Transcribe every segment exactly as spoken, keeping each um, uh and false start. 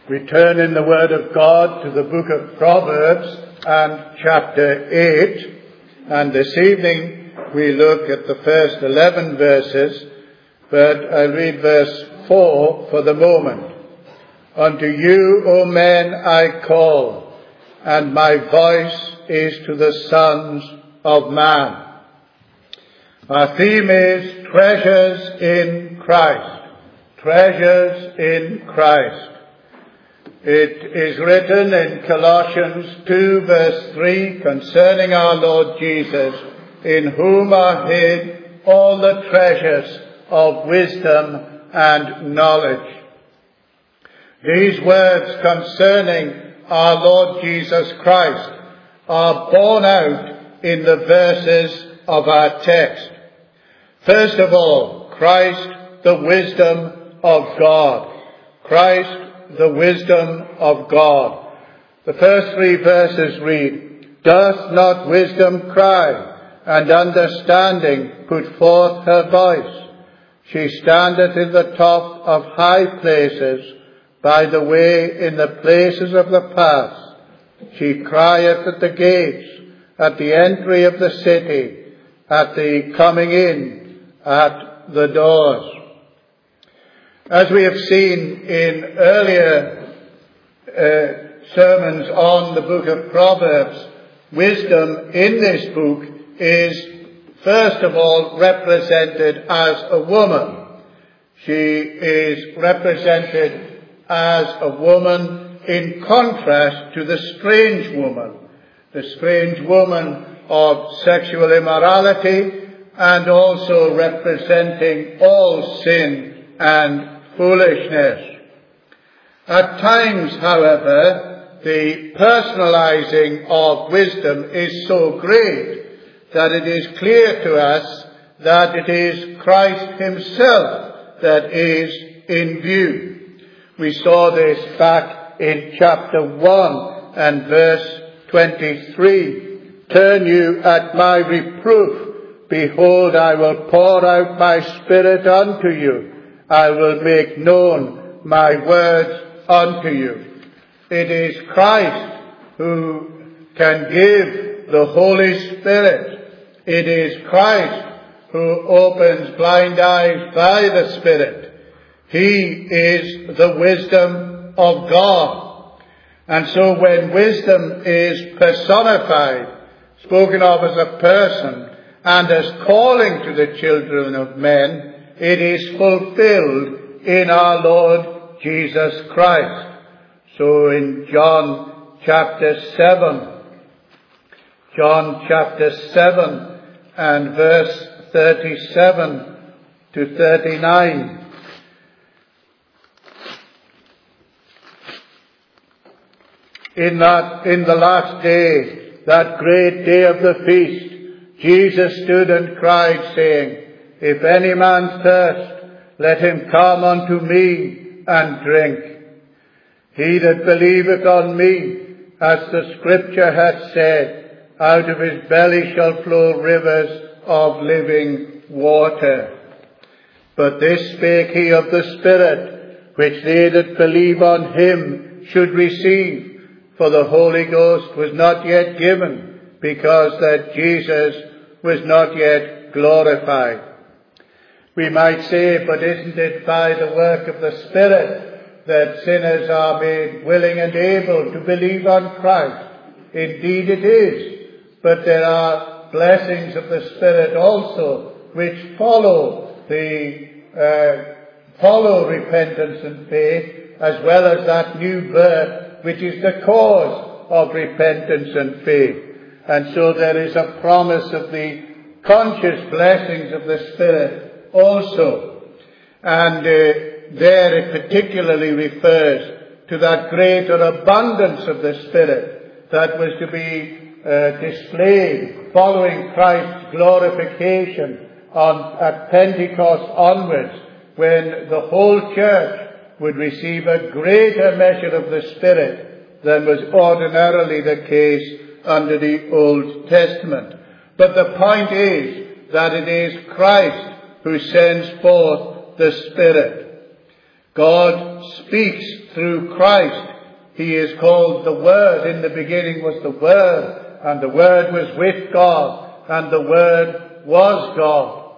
We turn in the Word of God to the book of Proverbs and chapter eight. And this evening we look at the first eleven verses, but I'll read verse four for the moment. Unto you, O men, I call, and my voice is to the sons of man. Our theme is treasures in Christ. Treasures in Christ. It is written in Colossians two verse three concerning our Lord Jesus, in whom are hid all the treasures of wisdom and knowledge. These words concerning our Lord Jesus Christ are borne out in the verses of our text. First of all, Christ, the wisdom of God. Christ, the wisdom of God. The first three verses read, Doth not wisdom cry, and understanding put forth her voice? She standeth in the top of high places, by the way in the places of the paths. She crieth at the gates, at the entry of the city, at the coming in, at the doors. As we have seen in earlier uh, sermons on the book of Proverbs, wisdom in this book is first of all represented as a woman. She is represented as a woman in contrast to the strange woman, the strange woman of sexual immorality, and also representing all sin and foolishness. At times, however, the personalizing of wisdom is so great that it is clear to us that it is Christ himself that is in view. We saw this back in chapter one and verse twenty-three. Turn you at my reproof. Behold, I will pour out my spirit unto you. I will make known my words unto you. It is Christ who can give the Holy Spirit. It is Christ who opens blind eyes by the Spirit. He is the wisdom of God. And so when wisdom is personified, spoken of as a person, and as calling to the children of men, it is fulfilled in our Lord Jesus Christ. So in John chapter seven, John chapter seven and verse thirty-seven to thirty-nine, In that, in the last day, that great day of the feast, Jesus stood and cried, saying, If any man thirst, let him come unto me and drink. He that believeth on me, as the Scripture hath said, out of his belly shall flow rivers of living water. But this spake he of the Spirit, which they that believe on him should receive. For the Holy Ghost was not yet given, because that Jesus was not yet glorified. We might say, but isn't it by the work of the Spirit that sinners are made willing and able to believe on Christ? Indeed it is. But there are blessings of the Spirit also which follow the uh, follow repentance and faith, as well as that new birth which is the cause of repentance and faith. And so there is a promise of the conscious blessings of the Spirit also. And uh, there it particularly refers to that greater abundance of the Spirit that was to be uh, displayed following Christ's glorification on, at Pentecost onwards, when the whole church would receive a greater measure of the Spirit than was ordinarily the case under the Old Testament. But the point is that it is Christ who sends forth the Spirit. God speaks through Christ. He is called the Word. In the beginning was the Word, and the Word was with God, and the Word was God.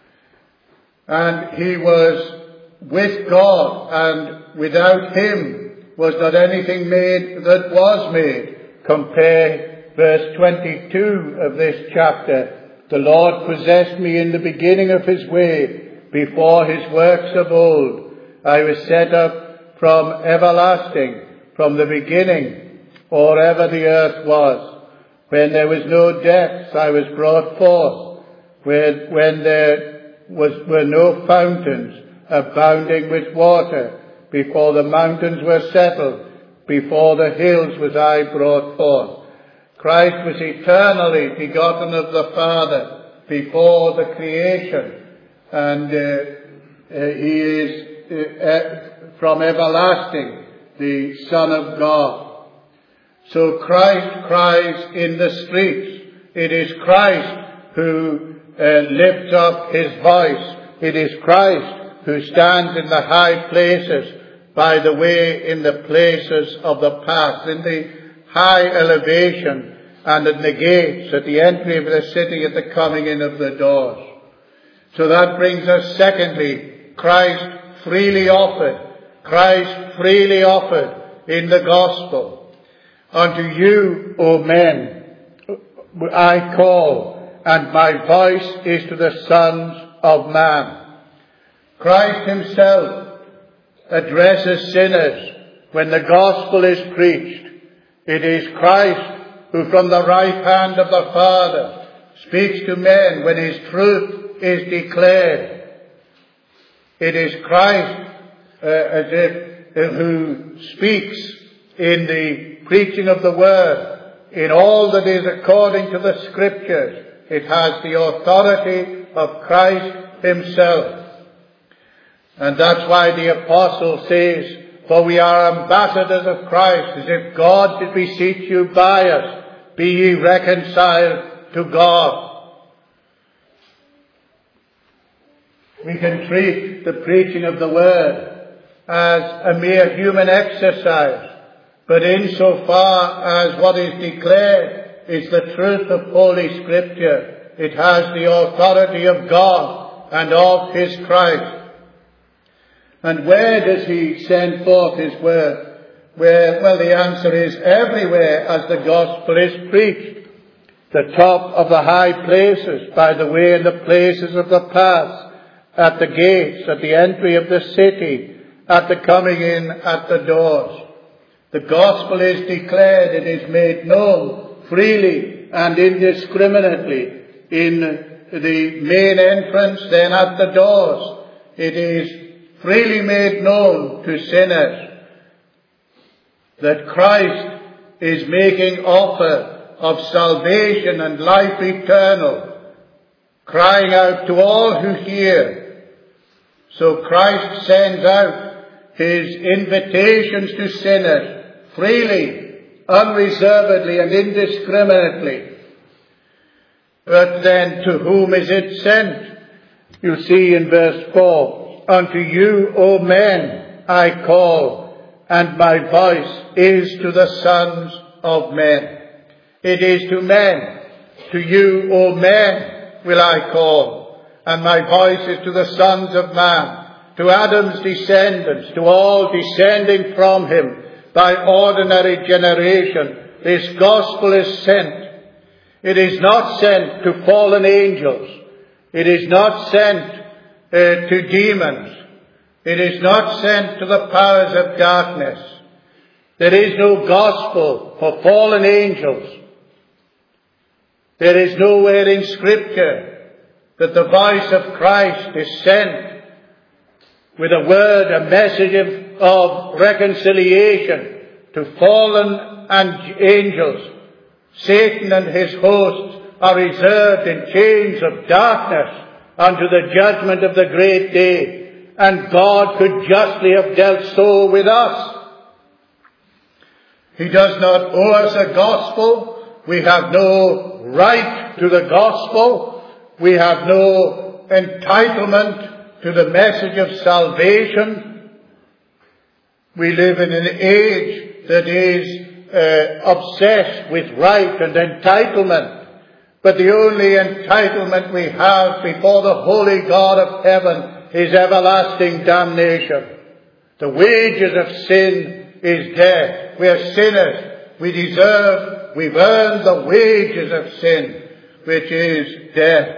And he was with God, and without him was not anything made that was made. Compare verse twenty-two of this chapter. The Lord possessed me in the beginning of his way, before his works of old. I was set up from everlasting, from the beginning, or ever the earth was. When there was no depths, I was brought forth. When, when there was, were no fountains abounding with water, before the mountains were settled, before the hills was I brought forth. Christ was eternally begotten of the Father before the creation, and uh, uh, he is uh, uh, from everlasting the Son of God. So Christ cries in the streets. It is Christ who uh, lifts up his voice. It is Christ who stands in the high places, by the way, in the places of the paths, in the high elevation, and at the gates, at the entry of the city, at the coming in of the doors. So that brings us, secondly, Christ freely offered. Christ freely offered in the gospel. Unto you, O men, I call, and my voice is to the sons of man. Christ himself addresses sinners when the gospel is preached. It is Christ who from the right hand of the Father speaks to men when his truth is declared. It is Christ uh, as if, uh, who speaks in the preaching of the word, in all that is according to the scriptures. It has the authority of Christ himself. And that's why the apostle says, for we are ambassadors of Christ, as if God did beseech you by us, be ye reconciled to God. We can treat the preaching of the word as a mere human exercise, but insofar as what is declared is the truth of Holy Scripture, it has the authority of God and of his Christ. And where does he send forth his word? Where, well, the answer is everywhere as the gospel is preached. The top of the high places, by the way, in the places of the paths, at the gates, at the entry of the city, at the coming in at the doors. The gospel is declared, it is made known freely and indiscriminately in the main entrance, then at the doors. It is freely made known to sinners that Christ is making offer of salvation and life eternal, crying out to all who hear. So Christ sends out his invitations to sinners freely, unreservedly and indiscriminately. But then to whom is it sent? You see in verse four, unto you, O men, I call, and my voice is to the sons of men. It is to men. To you, O men, will I call, and my voice is to the sons of man, to Adam's descendants, to all descending from him by ordinary generation. This gospel is sent. It is not sent to fallen angels. It is not sent uh, to demons. It is not sent to the powers of darkness. There is no gospel for fallen angels. There is nowhere in Scripture that the voice of Christ is sent with a word, a message of, of reconciliation to fallen and angels. Satan and his hosts are reserved in chains of darkness unto the judgment of the great day. And God could justly have dealt so with us. He does not owe us a gospel. We have no right to the gospel. We have no entitlement to the message of salvation. We live in an age that is uh, obsessed with right and entitlement. But the only entitlement we have before the holy God of heaven is everlasting damnation. The wages of sin is death. We are sinners. We deserve, we've earned the wages of sin, which is death.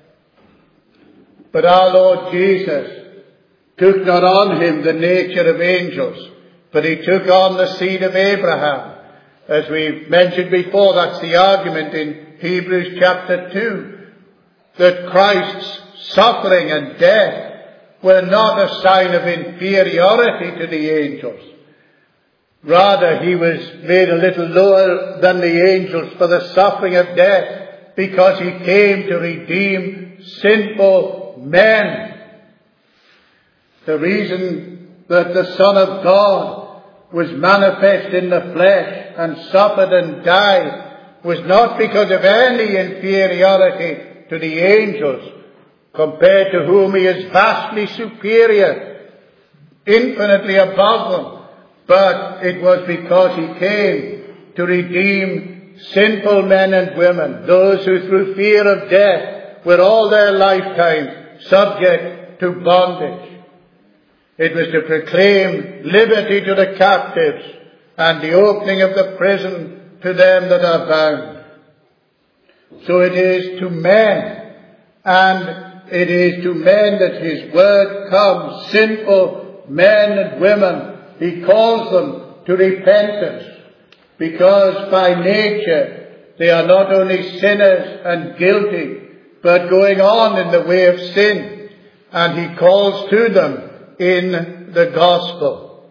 But our Lord Jesus took not on him the nature of angels, but he took on the seed of Abraham. As we mentioned before, that's the argument in Hebrews chapter two, that Christ's suffering and death were not a sign of inferiority to the angels. Rather, he was made a little lower than the angels for the suffering of death, because he came to redeem sinful men. The reason that the Son of God was manifest in the flesh and suffered and died was not because of any inferiority to the angels, compared to whom he is vastly superior, infinitely above them, but it was because he came to redeem sinful men and women, those who through fear of death were all their lifetime subject to bondage. It was to proclaim liberty to the captives and the opening of the prison to them that are bound. So it is to men, and it is to men that his word comes, sinful men and women. He calls them to repentance, because by nature they are not only sinners and guilty, but going on in the way of sin. And he calls to them in the gospel.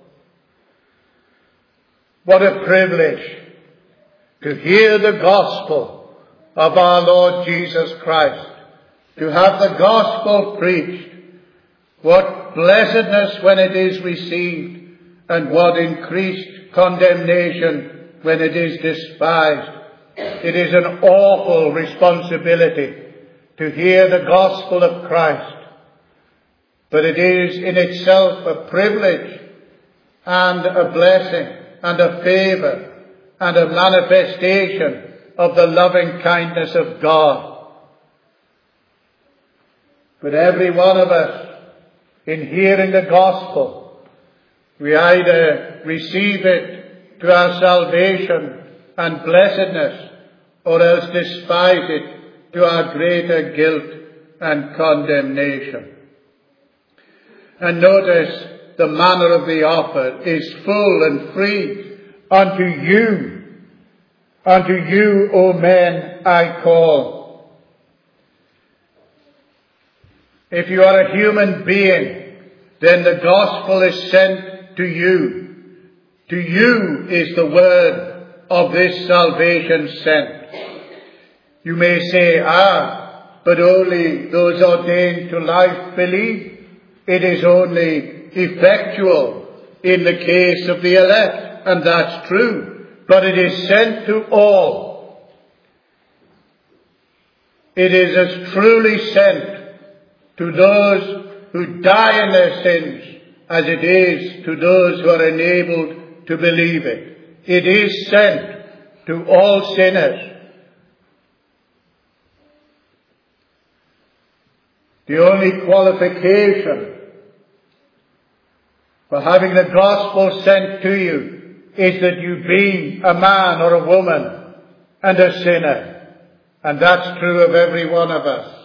What a privilege to hear the gospel of our Lord Jesus Christ, to have the gospel preached. What blessedness when it is received, and what increased condemnation when it is despised. It is an awful responsibility to hear the gospel of Christ. But it is in itself a privilege and a blessing and a favor and a manifestation of the loving kindness of God. But every one of us, in hearing the gospel, we either receive it to our salvation and blessedness, or else despise it to our greater guilt and condemnation. And notice the manner of the offer is full and free. Unto you, unto you, O men, I call. If you are a human being, then the gospel is sent to you. To you is the word of this salvation sent. You may say, ah, but only those ordained to life believe. It is only effectual in the case of the elect, and that's true. But it is sent to all. It is as truly sent to those who die in their sins as it is to those who are enabled to believe it. It is sent to all sinners. The only qualification for having the gospel sent to you is that you be a man or a woman and a sinner. And that's true of every one of us.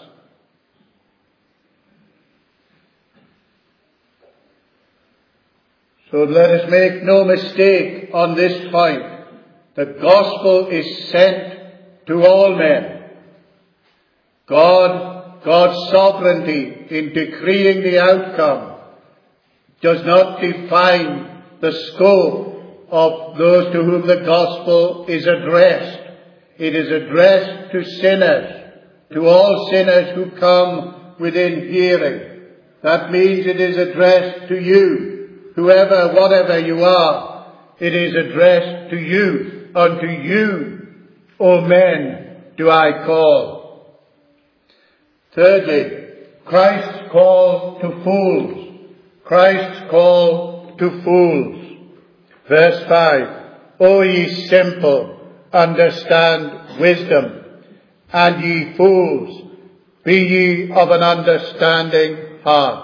So let us make no mistake on this point. The gospel is sent to all men. God, God's sovereignty in decreeing the outcome does not define the scope of those to whom the gospel is addressed. It is addressed to sinners, to all sinners who come within hearing. That means it is addressed to you, whoever, whatever you are. It is addressed to you. Unto you, O men, do I call. Thirdly, Christ's call to fools. Christ's call to fools. Verse five, O ye simple, understand wisdom, and ye fools, be ye of an understanding heart.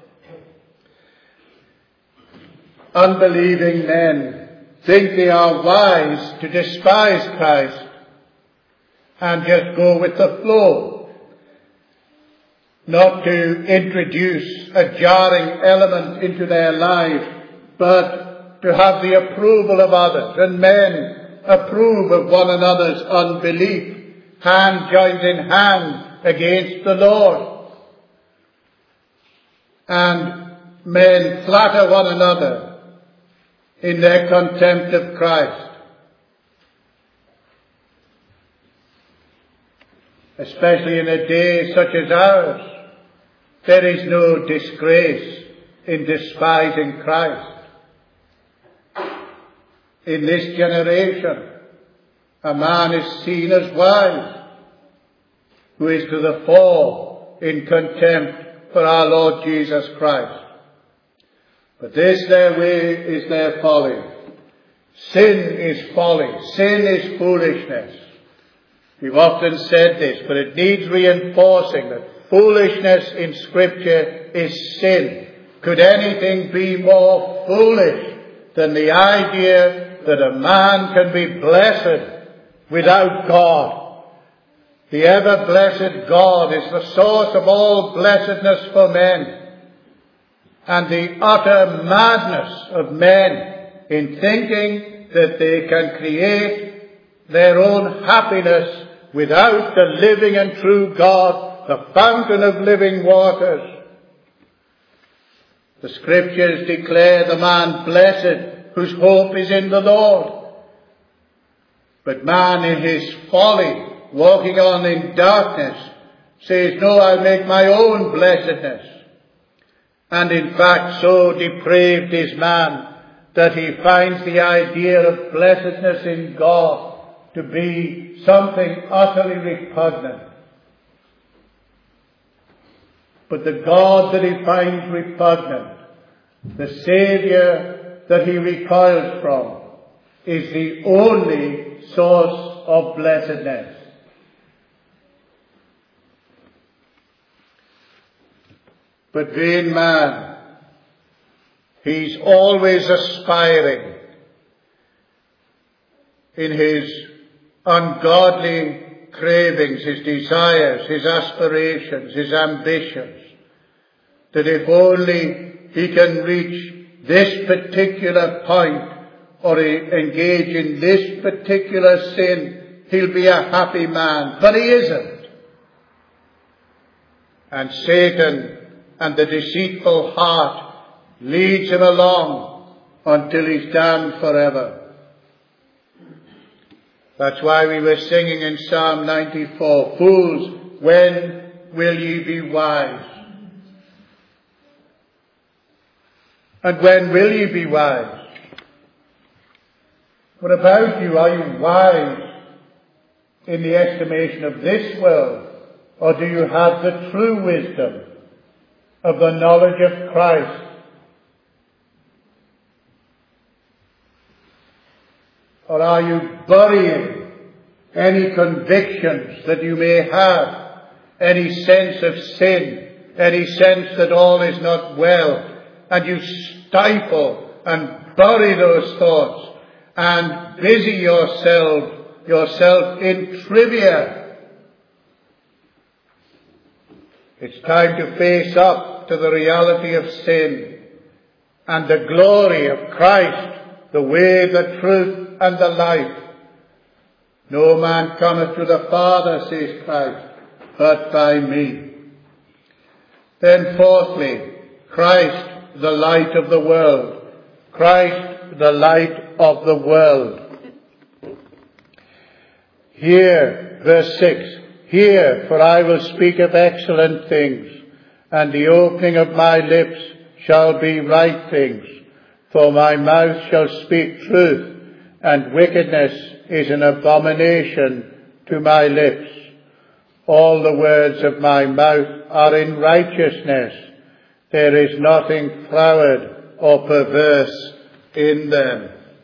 Unbelieving men think they are wise to despise Christ and just go with the flow, not to introduce a jarring element into their life, but to have the approval of others. And men approve of one another's unbelief. Hand joins in hand against the Lord. And men flatter one another in their contempt of Christ. Especially in a day such as ours, there is no disgrace in despising Christ. In this generation, a man is seen as wise who is to the fore in contempt for our Lord Jesus Christ. But this their way is their folly. Sin is folly. Sin is foolishness. We've often said this, but it needs reinforcing that foolishness in Scripture is sin. Could anything be more foolish than the idea that a man can be blessed without God? The ever-blessed God is the source of all blessedness for men. And the utter madness of men in thinking that they can create their own happiness without the living and true God, the fountain of living waters. The Scriptures declare the man blessed whose hope is in the Lord. But man in his folly, walking on in darkness, says, no, I'll make my own blessedness. And in fact, so depraved is man that he finds the idea of blessedness in God to be something utterly repugnant. But the God that he finds repugnant, the Saviour that he recoils from, is the only source of blessedness. But vain man, he's always aspiring in his ungodly cravings, his desires, his aspirations, his ambitions, that if only he can reach this particular point or engage in this particular sin, he'll be a happy man. But he isn't. And Satan and the deceitful heart leads him along until he's damned forever. That's why we were singing in Psalm ninety-four, fools, when will ye be wise? And when will ye be wise? What about you? Are you wise in the estimation of this world? Or do you have the true wisdom of the knowledge of Christ? Or are you burying any convictions that you may have, any sense of sin, any sense that all is not well, and you stifle and bury those thoughts and busy yourself, yourself in trivia? It's time to face up to the reality of sin and the glory of Christ, the way, the truth, and the life. No man cometh to the Father, says Christ, but by me. Then fourthly, Christ, the light of the world. Christ, the light of the world. Here, verse six. Hear, for I will speak of excellent things, and the opening of my lips shall be right things. For my mouth shall speak truth, and wickedness is an abomination to my lips. All the words of my mouth are in righteousness. There is nothing froward or perverse in them.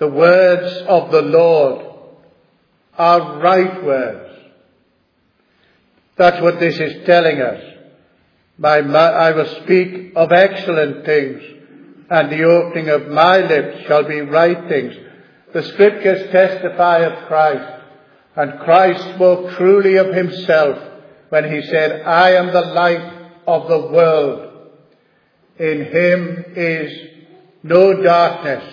the words of the Lord are right words. That's what this is telling us. My, I will speak of excellent things, and the opening of my lips shall be right things. The Scriptures testify of Christ, and Christ spoke truly of himself when he said, I am the light of the world. In him is no darkness.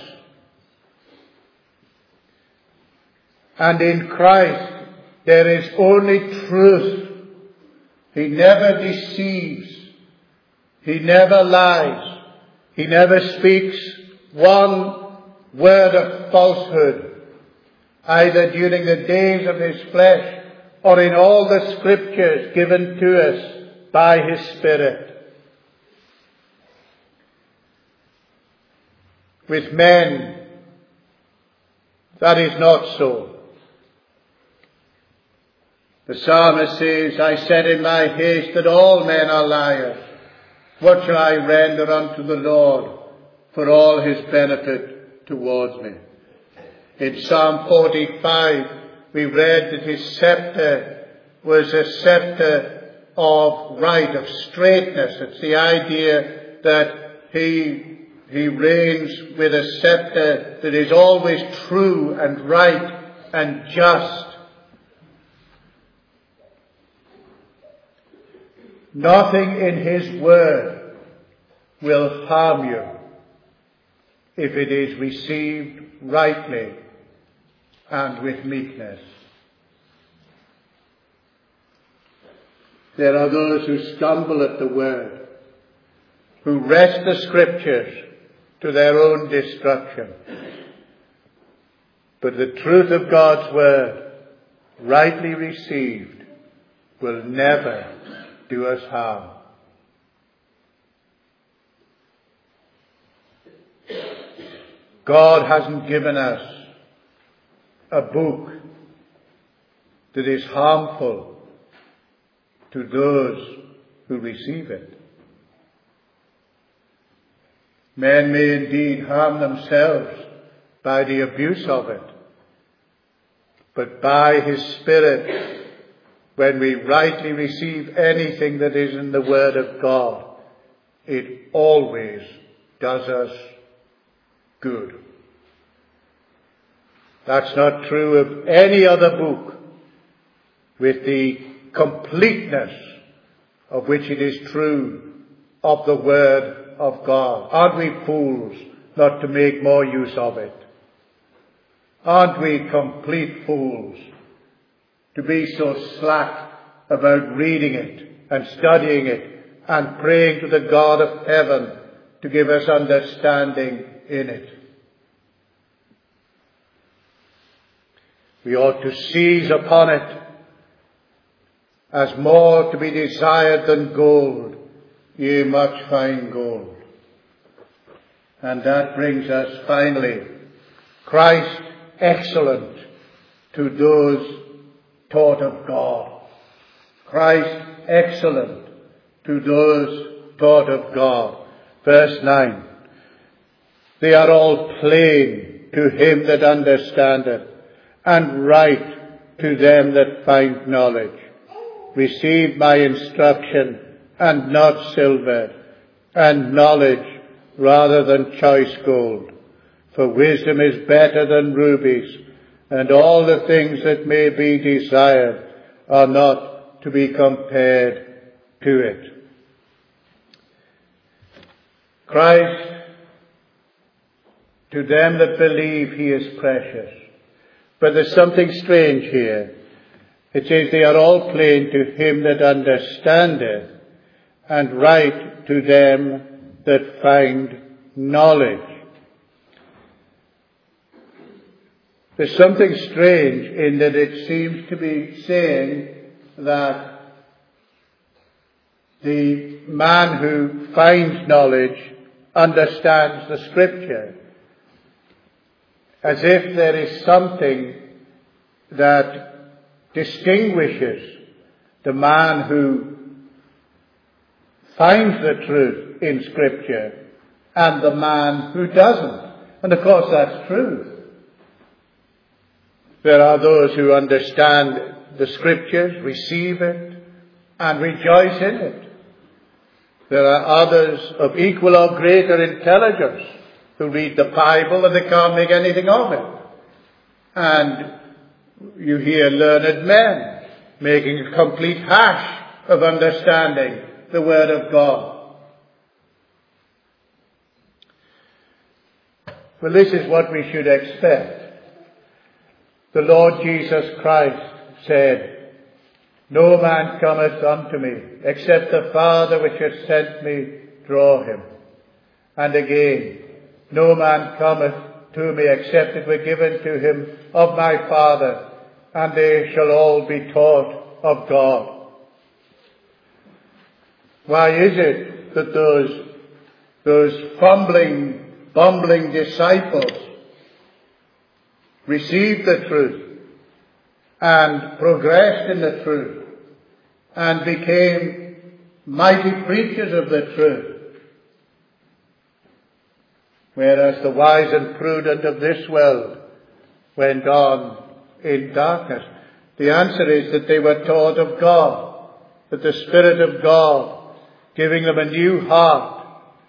And in Christ there is only truth. He never deceives. He never lies. He never speaks one word of falsehood, either during the days of his flesh or in all the Scriptures given to us by his Spirit. With men, that is not so. The psalmist says, I said in my haste that all men are liars. What shall I render unto the Lord for all his benefit towards me? In Psalm forty-five, we read that his scepter was a scepter of right, of straightness. It's the idea that he, he reigns with a scepter that is always true and right and just. Nothing in his word will harm you if it is received rightly and with meekness. There are those who stumble at the word, who wrest the Scriptures to their own destruction. But the truth of God's word, rightly received, will never do us harm. God hasn't given us a book that is harmful to those who receive it. Men may indeed harm themselves by the abuse of it, but by his Spirit, when we rightly receive anything that is in the Word of God, it always does us good. That's not true of any other book with the completeness of which it is true of the Word of God. Aren't we fools not to make more use of it? Aren't we complete fools to be so slack about reading it and studying it and praying to the God of heaven to give us understanding in it? We ought to seize upon it as more to be desired than gold, yea, much fine gold. And that brings us finally, Christ excellent to those taught of God. Christ excellent to those taught of God. Verse nine. They are all plain to him that understandeth, and right to them that find knowledge. Receive my instruction, and not silver, and knowledge rather than choice gold. For wisdom is better than rubies, and all the things that may be desired are not to be compared to it. Christ, to them that believe, he is precious. But there's something strange here. It says they are all plain to him that understandeth, and right to them that find knowledge. There's something strange in that it seems to be saying that the man who finds knowledge understands the Scripture, as if there is something that distinguishes the man who finds the truth in Scripture and the man who doesn't. And of course that's true. There are those who understand the Scriptures, receive it, and rejoice in it. There are others of equal or greater intelligence who read the Bible and they can't make anything of it. And you hear learned men making a complete hash of understanding the Word of God. Well, this is what we should expect. The Lord Jesus Christ said, "No man cometh unto me, except the Father which hath sent me draw him." And again, "No man cometh to me, except it were given to him of my Father, and they shall all be taught of God." Why is it that those, those fumbling, bumbling disciples received the truth and progressed in the truth and became mighty preachers of the truth, whereas the wise and prudent of this world went on in darkness? The answer is that they were taught of God, that the Spirit of God, giving them a new heart,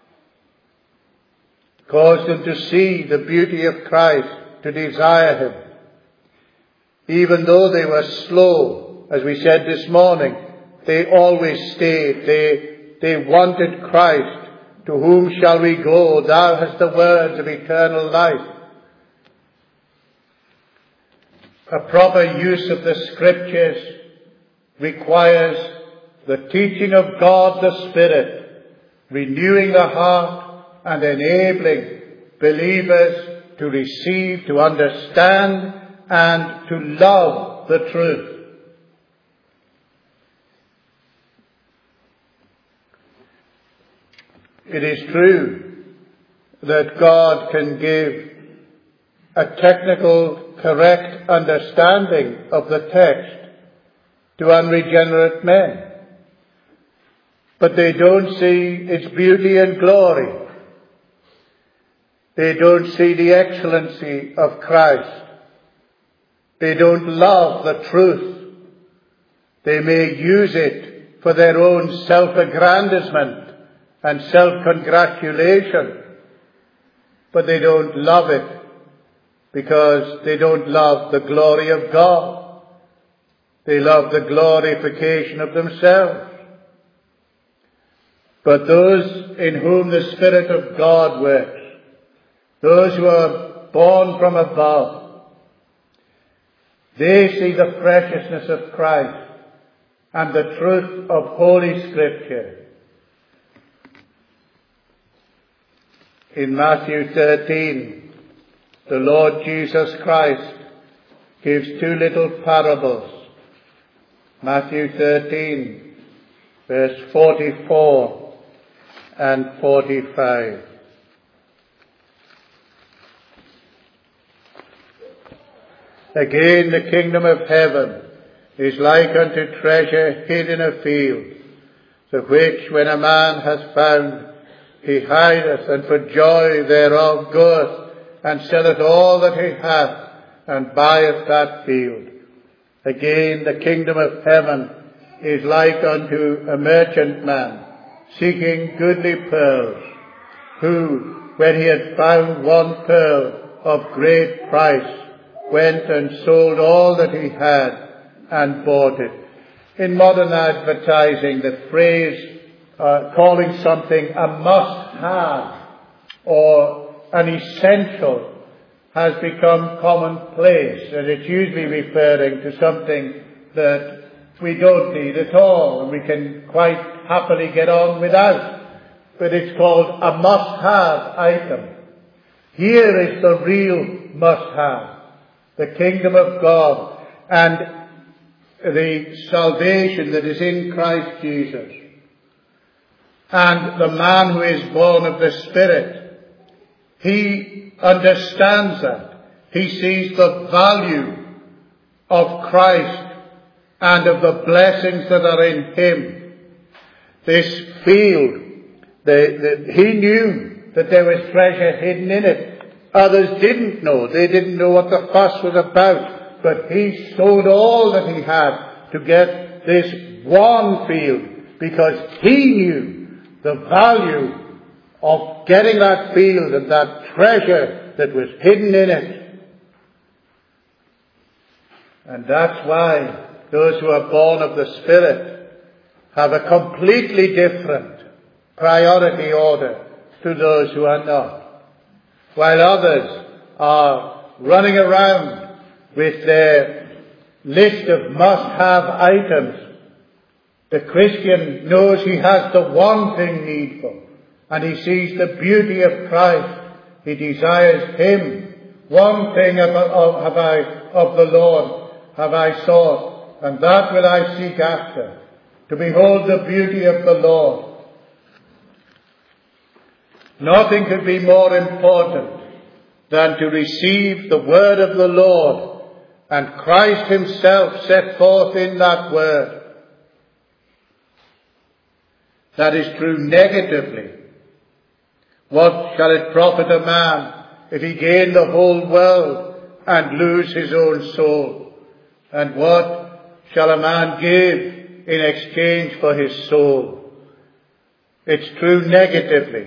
caused them to see the beauty of Christ, to desire him. Even though they were slow, as we said this morning, they always stayed. They, they wanted Christ. "To whom shall we go? Thou hast the words of eternal life." A proper use of the Scriptures requires the teaching of God the Spirit, renewing the heart and enabling believers to receive, to understand, and to love the truth. It is true that God can give a technical, correct understanding of the text to unregenerate men, but they don't see its beauty and glory. They don't see the excellency of Christ. They don't love the truth. They may use it for their own self-aggrandizement and self-congratulation, but they don't love it because they don't love the glory of God. They love the glorification of themselves. But those in whom the Spirit of God works, those who are born from above, they see the preciousness of Christ and the truth of Holy Scripture. In Matthew thirteen, the Lord Jesus Christ gives two little parables. Matthew thirteen, verse forty-four and forty-five. "Again, the kingdom of heaven is like unto treasure hid in a field, the which when a man hath found, he hideth, and for joy thereof goeth, and selleth all that he hath, and buyeth that field. Again, the kingdom of heaven is like unto a merchantman, seeking goodly pearls, who, when he had found one pearl of great price, went and sold all that he had and bought it." In modern advertising, the phrase uh, calling something a must-have or an essential has become commonplace, and it's usually referring to something that we don't need at all and we can quite happily get on without. But it's called a must-have item. Here is the real must-have. The kingdom of God and the salvation that is in Christ Jesus. And the man who is born of the Spirit, he understands that. He sees the value of Christ and of the blessings that are in him. This field, the, the, he knew that there was treasure hidden in it. Others didn't know. They didn't know what the fuss was about. but he sold all that he had to get this one field, because he knew the value of getting that field and that treasure that was hidden in it. And that's why those who are born of the Spirit have a completely different priority order to those who are not. While others are running around with their list of must-have items, the Christian knows he has the one thing needful, and he sees the beauty of Christ. He desires him. One thing have I of the Lord have I sought, and that will I seek after, to behold the beauty of the Lord. Nothing could be more important than to receive the word of the Lord, and Christ himself set forth in that word. That is true negatively. What shall it profit a man if he gain the whole world and lose his own soul? And what shall a man give in exchange for his soul? It's true negatively.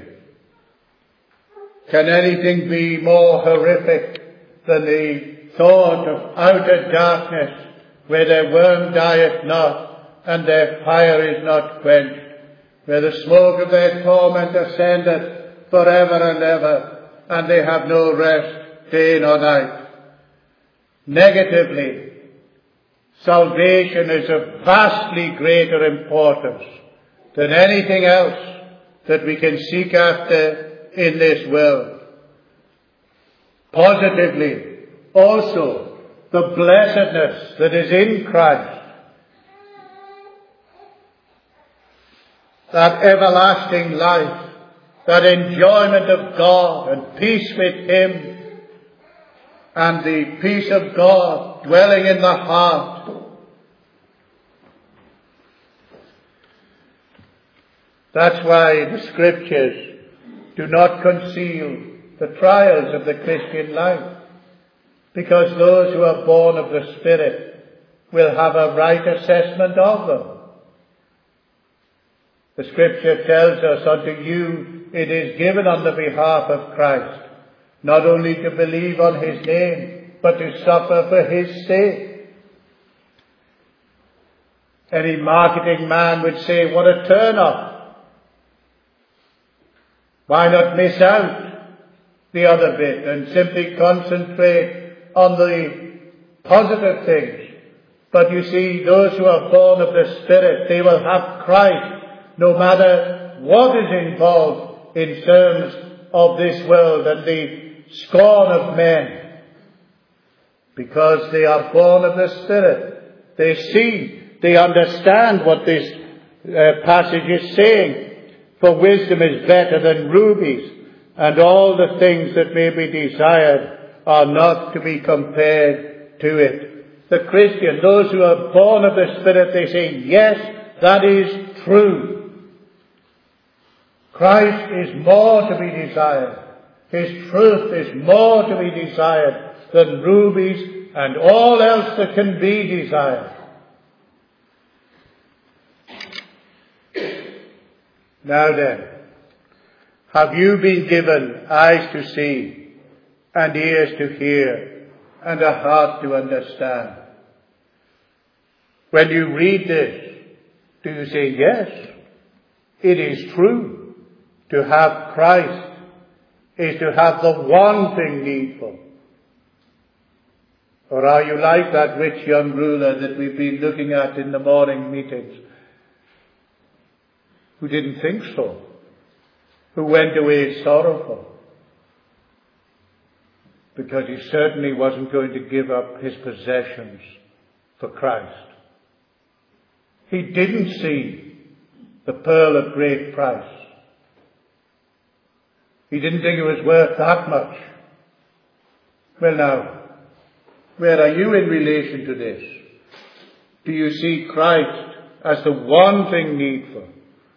Can anything be more horrific than the thought of outer darkness, where their worm dieth not and their fire is not quenched, where the smoke of their torment ascendeth forever and ever, and they have no rest day nor night? Negatively, salvation is of vastly greater importance than anything else that we can seek after in this world. Positively, also, the blessedness that is in Christ, that everlasting life, that enjoyment of God and peace with him, and the peace of God dwelling in the heart. That's why the Scriptures do not conceal the trials of the Christian life, because those who are born of the Spirit will have a right assessment of them. The Scripture tells us, unto you it is given on the behalf of Christ, not only to believe on his name, but to suffer for his sake. Any marketing man would say, what a turn-up. Why not miss out the other bit and simply concentrate on the positive things? But you see, those who are born of the Spirit, they will have Christ no matter what is involved in terms of this world and the scorn of men. Because they are born of the Spirit. They see, they understand what this uh, passage is saying. For wisdom is better than rubies, and all the things that may be desired are not to be compared to it. The Christian, those who are born of the Spirit, they say, yes, that is true. Christ is more to be desired. His truth is more to be desired than rubies and all else that can be desired. Now then, have you been given eyes to see, and ears to hear, and a heart to understand? When you read this, do you say, yes, it is true. To have Christ is to have the one thing needful. Or are you like that rich young ruler that we've been looking at in the morning meetings, who didn't think so, who went away sorrowful, because he certainly wasn't going to give up his possessions for Christ. He didn't see the pearl of great price. He didn't think it was worth that much. Well now, where are you in relation to this? Do you see Christ as the one thing needful?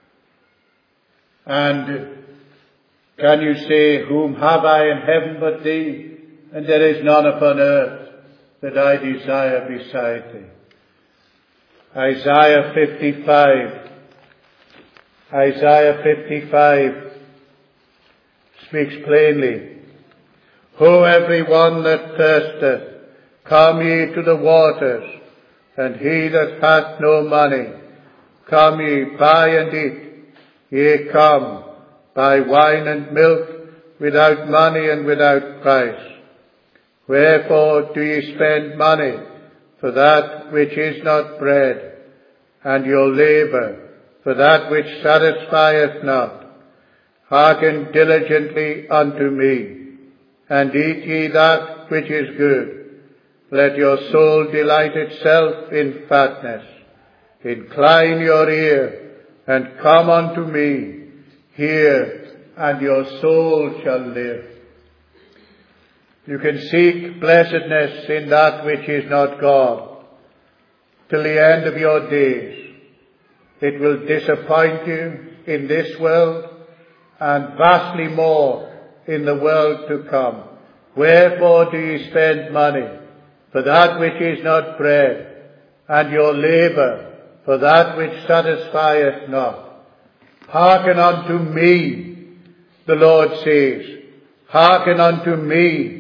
And can you say, whom have I in heaven but thee? And there is none upon earth. that I desire beside thee. Isaiah fifty-five. Isaiah fifty-five speaks plainly. Ho, every one that thirsteth, come ye to the waters, and he that hath no money, come ye, buy and eat. Yea, come, buy wine and milk without money and without price. Wherefore do ye spend money for that which is not bread, and your labour for that which satisfieth not? Hearken diligently unto me, and eat ye that which is good. Let your soul delight itself in fatness. Incline your ear, and come unto me. Hear, and your soul shall live. You can seek blessedness in that which is not God till the end of your days. It will disappoint you in this world, and vastly more in the world to come. Wherefore do ye spend money for that which is not bread, and your labour for that which satisfieth not? Hearken unto me, the Lord says. Hearken unto me.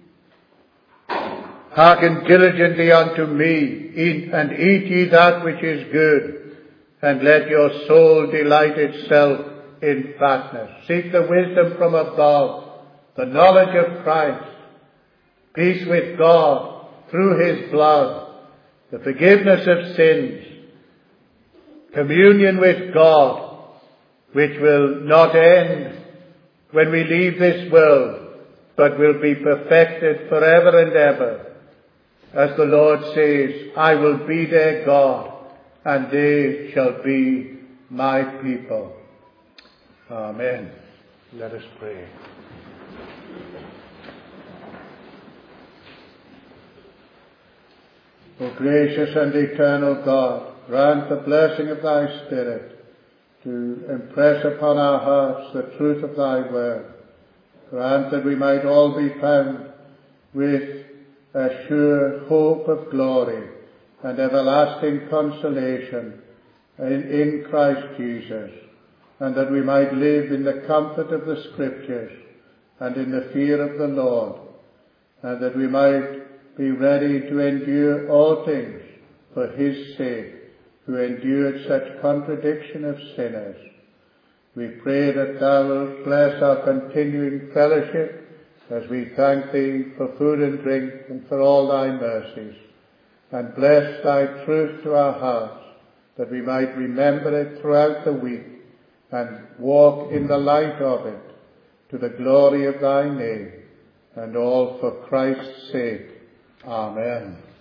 Hearken diligently unto me, eat, and eat ye that which is good, and let your soul delight itself in fatness. Seek the wisdom from above, the knowledge of Christ, peace with God through his blood, the forgiveness of sins, communion with God, which will not end when we leave this world, but will be perfected forever and ever. As the Lord says, I will be their God, and they shall be my people. Amen. Let us pray. O gracious and eternal God, grant the blessing of thy Spirit to impress upon our hearts the truth of thy word. Grant that we might all be found with a sure hope of glory and everlasting consolation in, in Christ Jesus, and that we might live in the comfort of the Scriptures and in the fear of the Lord, and that we might be ready to endure all things for his sake, who endured such contradiction of sinners. We pray that thou wilt bless our continuing fellowship as we thank thee for food and drink and for all thy mercies, and bless thy truth to our hearts, that we might remember it throughout the week and walk in the light of it, to the glory of thy name, and all for Christ's sake. Amen.